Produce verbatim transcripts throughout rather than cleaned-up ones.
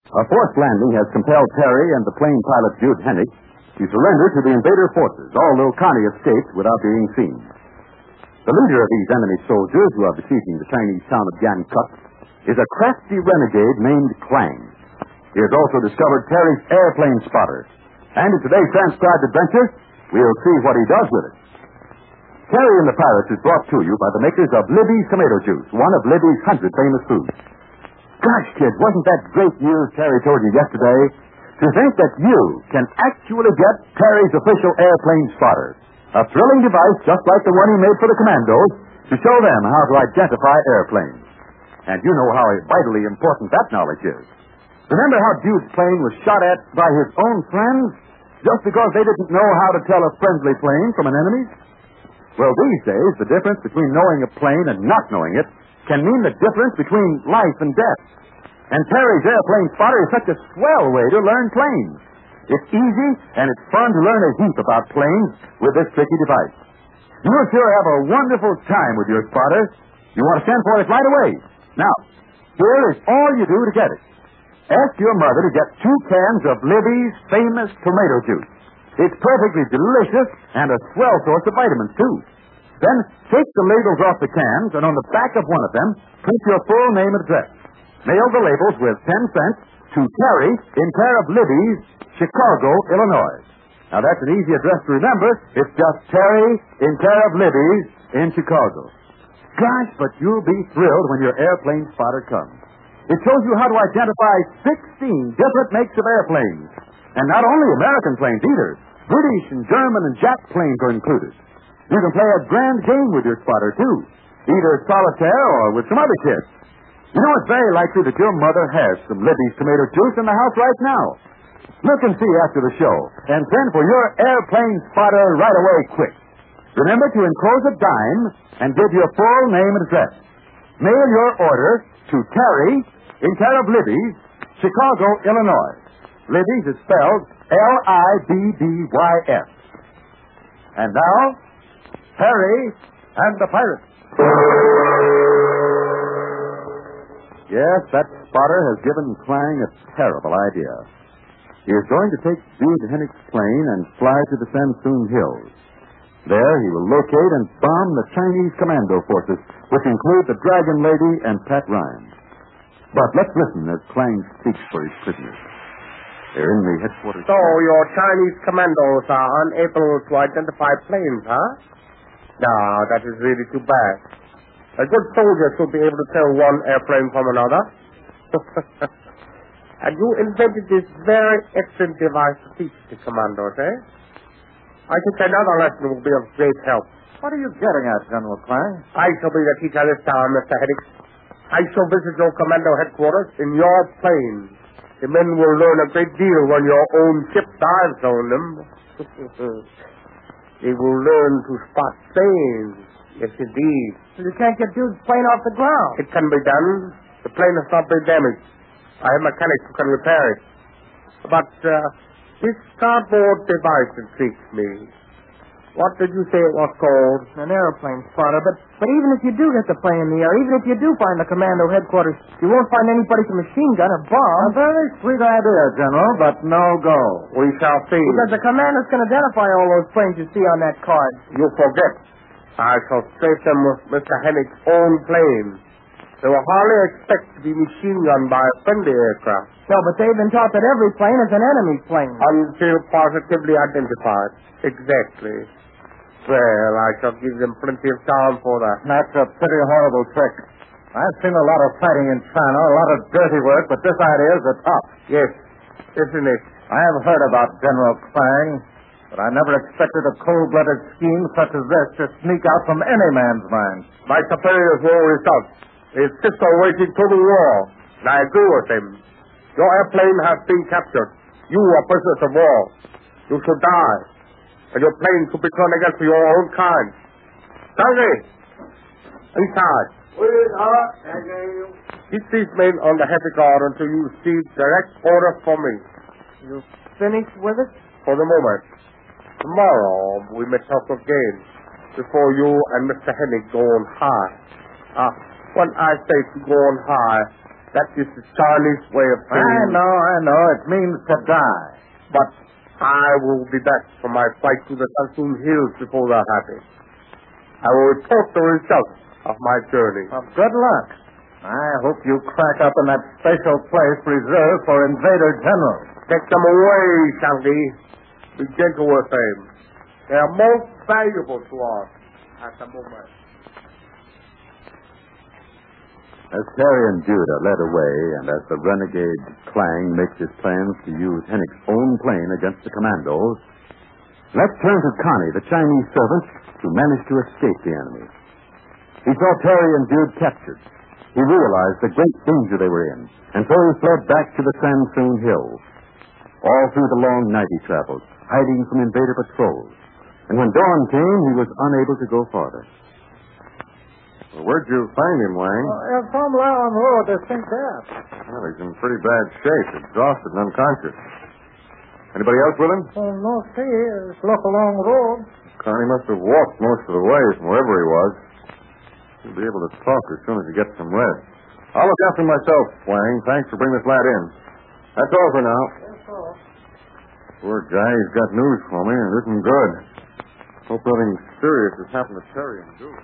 A forced landing has compelled Terry and the plane pilot Jude Hennick to surrender to the invader forces, although Connie escaped without being seen. The leader of these enemy soldiers who are besieging the Chinese town of Yankup is a crafty renegade named Clang. He has also discovered Terry's airplane spotter. And in today's transcribed adventure, we'll see what he does with it. Terry and the Pirates is brought to you by the makers of Libby's Tomato Juice, one of Libby's hundred famous foods. Gosh, kid, wasn't that great news Terry told you yesterday? To think that you can actually get Terry's official airplane spotter. A thrilling device just like the one he made for the commandos to show them how to identify airplanes. And you know how vitally important that knowledge is. Remember how Jude's plane was shot at by his own friends just because they didn't know how to tell a friendly plane from an enemy's? Well, these days, the difference between knowing a plane and not knowing it can mean the difference between life and death. And Terry's airplane spotter is such a swell way to learn planes. It's easy, and it's fun to learn a heap about planes with this tricky device. You'll sure have a wonderful time with your spotter. You want to send for it right away. Now, here is all you do to get it. Ask your mother to get two cans of Libby's famous tomato juice. It's perfectly delicious and a swell source of vitamins, too. Then take the labels off the cans, and on the back of one of them, print your full name and address. Mail the labels with ten cents to Terry in care of Libby's, Chicago, Illinois. Now, that's an easy address to remember. It's just Terry in care of Libby's in Chicago. Gosh, but you'll be thrilled when your airplane spotter comes. It shows you how to identify sixteen different makes of airplanes. And not only American planes either. British and German and Jap planes are included. You can play a grand game with your spotter, too. Either solitaire or with some other kids. You know, it's very likely that your mother has some Libby's tomato juice in the house right now. Look and see after the show. And send for your airplane spotter right away quick. Remember to enclose a dime and give your full name and address. Mail your order to Terry in care of Libby's, Chicago, Illinois. Libby's is spelled L I B B Y S. And now, Terry and the Pirates. Yes, that spotter has given Clang a terrible idea. He is going to take Jude Hennick's plane and fly to the Sansoon Hills. There he will locate and bomb the Chinese commando forces, which include the Dragon Lady and Pat Ryan. But let's listen as Clang speaks for his prisoners. They're in the headquarters. So your Chinese commandos are unable to identify planes, huh? No, that is really too bad. A good soldier should be able to tell one airplane from another. And you invented this very excellent device to teach the commandos, eh? I think another lesson will be of great help. What are you getting at, General Clang? I shall be the teacher this time, Mister Hennick. I shall visit your commando headquarters in your plane. The men will learn a great deal when your own ship dives on them. They will learn to spot planes. Yes, indeed. You can't get Jude's plane off the ground. It can be done. The plane has not been damaged. I have mechanics who can repair it. But uh, this cardboard device intrigues me. What did you say it was called? An airplane spotter. But but even if you do get the plane in the air, even if you do find the commando headquarters, you won't find anybody with a machine gun or bomb. A very sweet idea, General, but no go. We shall see. Because the commandos can identify all those planes you see on that card. You forget. I shall strafe them with Mister Hennick's own plane. They will hardly expect to be machine gunned by a friendly aircraft. No, but they've been taught that every plane is an enemy plane. Until positively identified. Exactly. Well, I shall give them plenty of time for that. That's a pretty horrible trick. I've seen a lot of fighting in China, a lot of dirty work, but this idea is the top. Yes, isn't it? I have heard about General Clang, but I never expected a cold-blooded scheme such as this to sneak out from any man's mind. My superiors will result. His sister waging total war. And I agree with him. Your airplane has been captured. You are prisoners of war. You should die. And your plane should be turned against your own kind. Stanley! Inside. Sweetheart, Keep these men on the heavy guard until you receive direct order from me. You finished with it? For the moment. Tomorrow we may talk again before you and Mister Hennick go on high. Ah, when I say to go on high, That is Charlie's way of saying... I know, I know. It means to die. But I will be back for my flight to the Sansun Hills before that happens. I will report the results of my journey. Well, good luck. I hope you crack up in that special place reserved for invader generals. Take them away, Shandy. Be gentle with them. They are most valuable to us at the moment. As Terry and Judah led away, and as the renegade Clang makes his plans to use Hennick's own plane against the commandos, let's turn to Connie, the Chinese servant who managed to escape the enemy. He saw Terry and Jude captured. He realized the great danger they were in, and so he fled back to the Sansoon Hills. All through the long night he traveled, hiding from invader patrols. And when dawn came, he was unable to go farther. Well, where'd you find him, Wang? Uh, from Lawan Road, I think that. Well, he's in pretty bad shape, exhausted and unconscious. Anybody else with him? Oh, no, see, it's look a long road. Connie must have walked most of the way from wherever he was. He'll be able to talk as soon as he gets some rest. I'll look after myself, Wang. Thanks for bringing this lad in. That's all for now. That's all. Poor guy, he's got news for me, and it isn't good. Hope nothing serious has happened to Terry and Jude.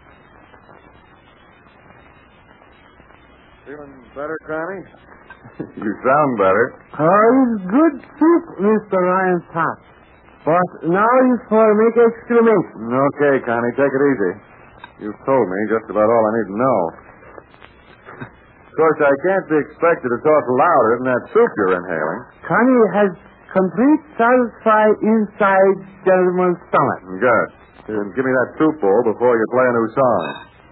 Feeling better, Connie? You sound better. Oh, it's good soup, Mister Ryan Top. But now it's for make exclamation. Okay, Connie, take it easy. You've told me just about all I need to know. Of course, I can't be expected to talk louder than that soup you're inhaling. Connie has complete satisfy inside gentleman's stomach. Good. Then give me that soup bowl before you play a new song.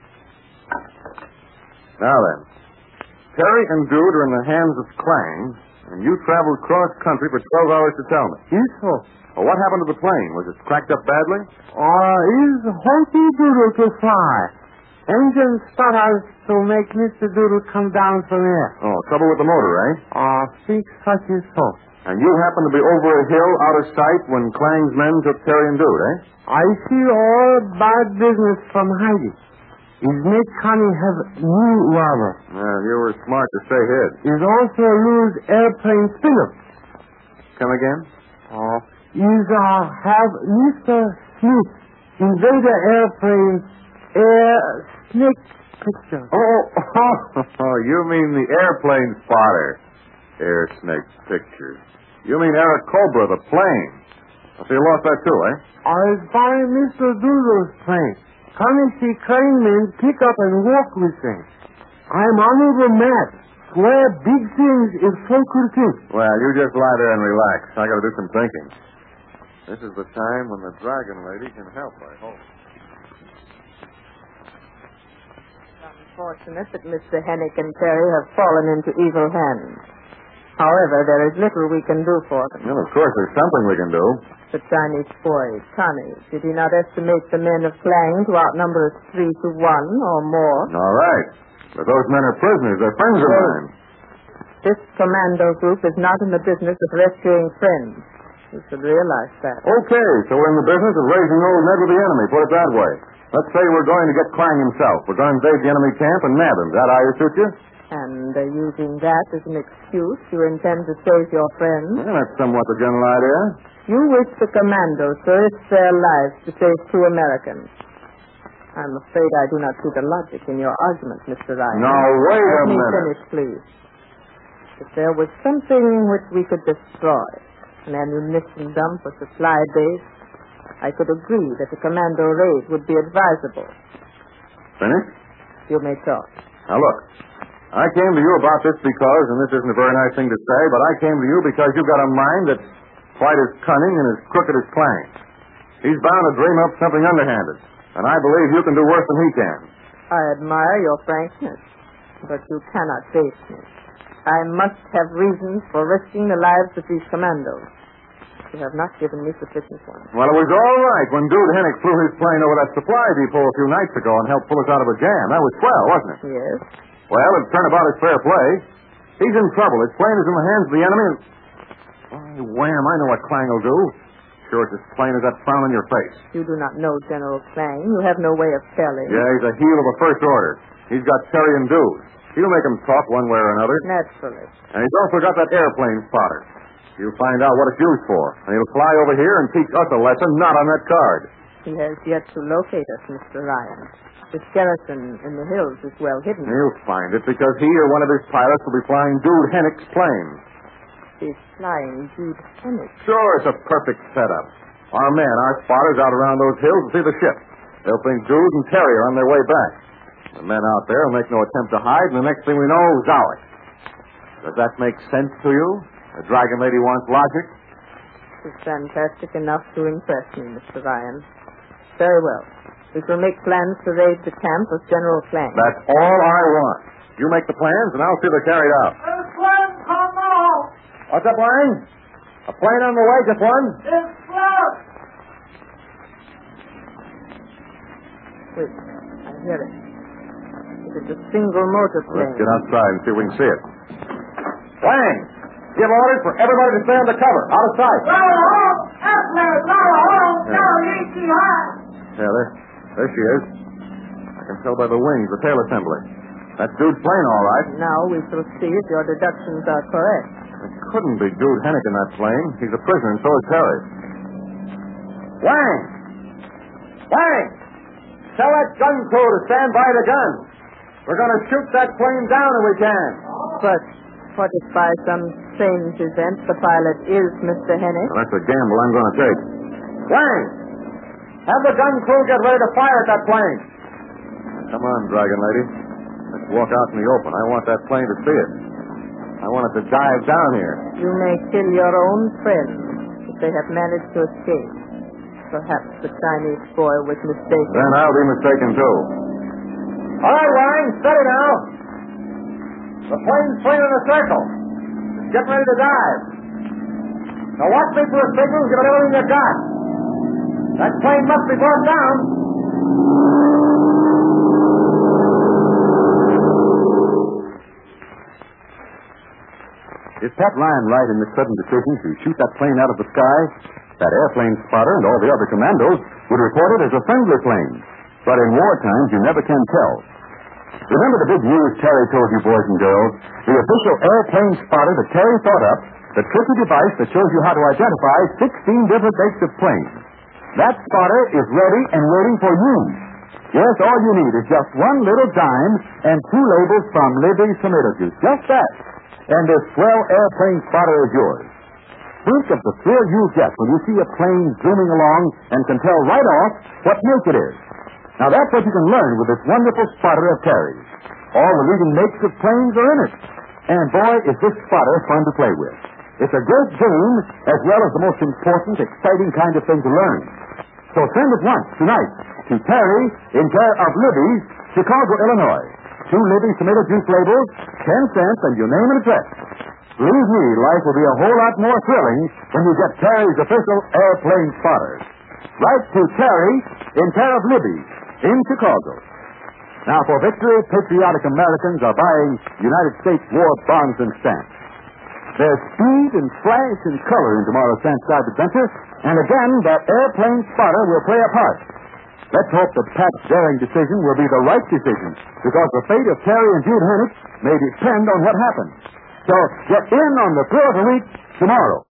Now then, Terry and Dude are in the hands of Clang, and you traveled cross-country for twelve hours to tell me. Yes, sir. Well, what happened to the plane? Was it cracked up badly? Uh, is Hunky Doodle to fly. Engine starters to make Mister Doodle come down from here. Oh, trouble with the motor, eh? Uh, think such is so. And you happened to be over a hill out of sight when Clang's men took Terry and Dude, eh? I see all bad business from hiding. Is make Connie have new robber. Well, you were smart to stay hid. Is also lose airplane spinner. Come again? Uh, is uh, have Mister Smith invader airplane air snake picture. Oh, oh, oh, you mean the airplane spotter. Air snake pictures. You mean Eric Cobra, the plane. So you lost that too, eh? I buy Mister Doodle's plane. Come and see Kleinman pick up and walk with them. I'm unable mad. Swear big things if so could think. Well, you just lie there and relax. I gotta do some thinking. This is the time when the Dragon Lady can help, I hope. Unfortunate that Mister Hennick and Terry have fallen into evil hands. However, there is little we can do for them. Well, of course, there's something we can do. The Chinese boy, Connie, did he not estimate the men of Klang to outnumber us three to one or more? All right. But those men are prisoners. They're friends of mine. This commando group is not in the business of rescuing friends. You should realize that. Okay, so we're in the business of raising old Ned with the enemy. Put it that way. Let's say we're going to get Clang himself. We're going to invade the enemy camp and nab him. That how you suit you? And uh, using that as an excuse, you intend to save your friends? Well, that's somewhat the general idea. You wish the commandos to risk their lives to save two Americans. I'm afraid I do not see the logic in your argument, Mister Ryan. Now, wait a Let me minute. finish, please. If there was something which we could destroy, an ammunition dump or supply base, I could agree that a commando raid would be advisable. Finished? You may talk. Now, look. I came to you about this because, and this isn't a very nice thing to say, but I came to you because you've got a mind that's quite as cunning and as crooked as Clang. He's bound to dream up something underhanded, and I believe you can do worse than he can. I admire your frankness, but you cannot face me. I must have reasons for risking the lives of these commandos. You have not given me sufficient ones. Well, it was all right when Dude Hennick flew his plane over that supply depot a few nights ago and helped pull us out of a jam. That was swell, wasn't it? Yes. Well, it's turnabout is fair play. He's in trouble. His plane is in the hands of the enemy, and... Oh, wham, I know what Clang will do. Sure, it's as plain as that frown on your face. You do not know General Clang. You have no way of telling. Yeah, he's a heel of the first order. He's got Terry and Dude. He'll make 'em talk one way or another. Naturally. And he's also got that airplane spotter. He'll find out what it's used for, and he'll fly over here and teach us a lesson not on that card. He has yet to locate us, Mister Ryan. The skeleton in the hills is well hidden. He'll find it because he or one of his pilots will be flying Dude Hennick's plane. He's flying Jude Hennick. Sure, it's a perfect setup. Our men, our spotters out around those hills will see the ship. They'll think Dude and Terry are on their way back. The men out there will make no attempt to hide, and the next thing we know, Zowick. Does that make sense to you? The Dragon Lady wants logic? It's fantastic enough to impress me, Mister Ryan. Very well. We shall make plans to raid the camp of General Clang. That's all I want. You make the plans, and I'll see they're carried out. This plane come out. What's up, Lang? A plane on the way, just one? It's flat. Wait, I hear it. It is a single motor plane. Let's get outside and see if we can see it. Lang, give orders for everybody to stay under cover, out of sight. Yeah, there, there she is. I can tell by the wings, the tail assembly. That's Dude's plane, all right. Now we shall see if your deductions are correct. It couldn't be Dude Hennick in that plane. He's a prisoner, and so is Terry. Wang! Wang! Tell that gun crew to stand by the guns. We're going to shoot that plane down if we can. But what if by some strange event the pilot is Mister Hennick? Well, that's a gamble I'm going to take. Wang! Have the gun crew get ready to fire at that plane. Come on, Dragon Lady. Let's walk out in the open. I want that plane to see it. I want it to dive down here. You may kill your own friends if they have managed to escape. Perhaps the Chinese boy was mistaken. Then I'll be mistaken, too. All right, Wang, steady now. The plane's playing in a circle. It's getting ready to dive. Now watch me for a signal and give it everything you got. That plane must be brought down. Is Pat Ryan right in this sudden decision to shoot that plane out of the sky? That airplane spotter and all the other commandos would report it as a friendly plane. But in war times, you never can tell. Remember the big news Terry told you, boys and girls? The official airplane spotter that Terry thought up, the tricky device that shows you how to identify sixteen different makes of planes. That spotter is ready and waiting for you. Yes, all you need is just one little dime and two labels from Libby's Tomato Juice. Just that. And this swell airplane spotter is yours. Think of the thrill you'll get when you see a plane zooming along and can tell right off what make it is. Now, that's what you can learn with this wonderful spotter of Terry's. All the leading makes of planes are in it. And, boy, is this spotter fun to play with. It's a great game as well as the most important, exciting kind of thing to learn. So send at once, tonight, to Terry in care of Libby's, Chicago, Illinois. Two Libby's tomato juice labels, ten cents, and your name and address. Believe me, life will be a whole lot more thrilling when you get Terry's official airplane spotter. Write to Terry in care of Libby's in Chicago. Now, for victory, patriotic Americans are buying United States war bonds and stamps. There's speed and flash and color in tomorrow's Transcribed Adventure, and again, that airplane spotter will play a part. Let's hope that Pat's daring decision will be the right decision, because the fate of Terry and Jude Hennick may depend on what happens. So get in on the thrill of the week tomorrow.